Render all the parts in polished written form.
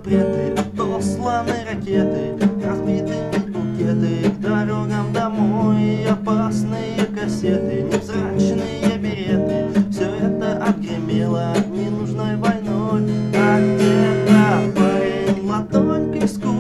запреты, отосланы ракеты, разбиты букеты, к дорогам домой опасные кассеты, невзрачные береты. Все это отгремело ненужной войной, а где-то парень ладонь к виску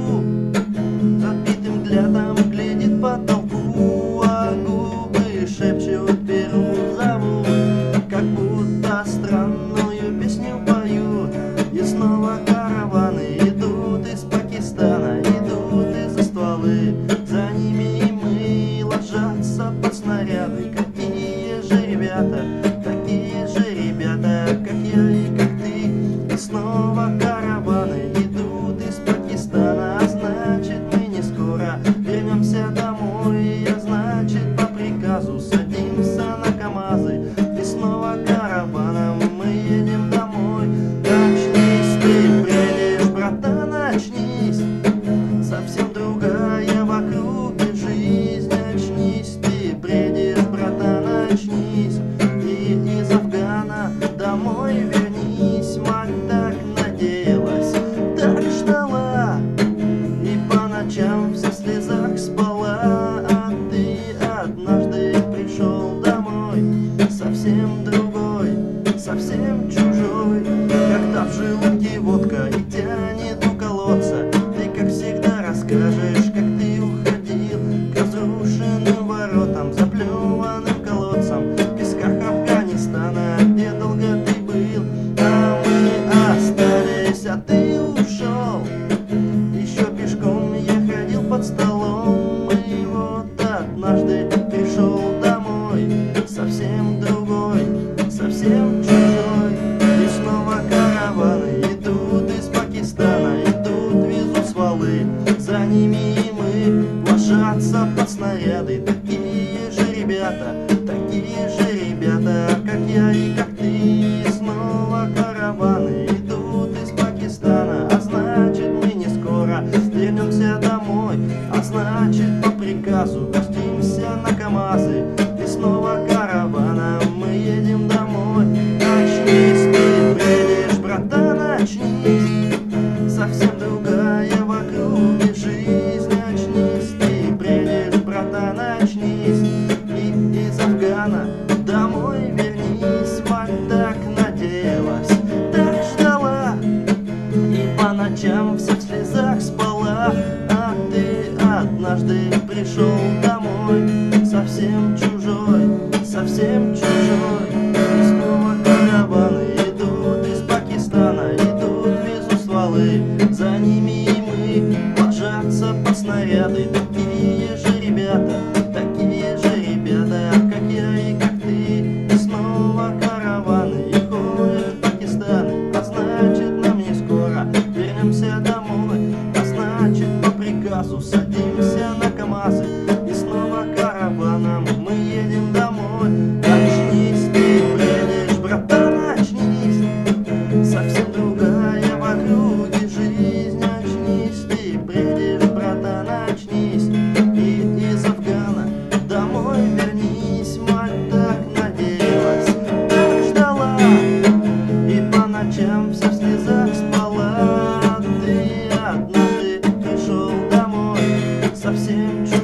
разбитым взглядом глядит по потолку, а губы шепчут, беру, зовут, как будто странную песню поют. И снова караваны идут из Пакистана, идут из-за стволы, за ними и мы ложатся под снаряды. Какие же ребята, такие же ребята, как я и как ты. И снова караваны идут из Пакистана, а значит мы не скоро вернемся домой, а значит по приказу садимся на КамАЗы. И снова караваном мы едем домой. Очнись, ты бредишь, братан, очнись, совсем другая в округе жизнь. Очнись, ты бредишь, братан, очнись, и из Афгана домой вернись. Мать так надеялась, так ждала, и по ночам вся в слезах спала. А ты однажды пришел домой, совсем другой, совсем чужой. Когда в желудке водка и тянет у колодца, ты как всегда расскажешь, как ты уходил к разрушенным воротам, заплеванным колодцам, в песках Афганистана, где долго ты был. А мы остались, а ты ушел. Еще пешком я ходил под столом, и вот однажды пришел домой, совсем другой, совсем чужой. И снова караваны идут из Пакистана, идут, везут стволы, за ними и мы ложатся под снаряды. Такие же ребята, как я и как ты. И снова караваны идут из Пакистана, а значит мы не скоро вернемся домой, а значит по приказу пустимся на КамАЗы. И снова караваном мы едем домой. Очнись, ты бредишь, братан, очнись, совсем другая в округе жизнь. Очнись, ты бредишь, братан, очнись, и из Афгана домой вернись. Мать так надеялась, так ждала, и по ночам вся в слезах спала. А ты однажды пришел домой, совсем чужой, совсем чужой. И снова караваны идут из Пакистана, идут, везут стволы, за ними и мы ложатся под снаряды. Такие же ребята, как я и как ты. И снова караваны и ходят в Пакистан, а значит нам не скоро вернемся домой, а значит по приказу садимся на КамАЗы. И снова караваном мы едем домой. Очнись, ты бредишь, братан, очнись, совсем другая в округе жизнь. Очнись, ты бредишь, братан, очнись, и из Афгана домой вернись. Мать так надеялась, так ждала, и по ночам вся в слезах спала. Ты однажды пришел домой, совсем чужой.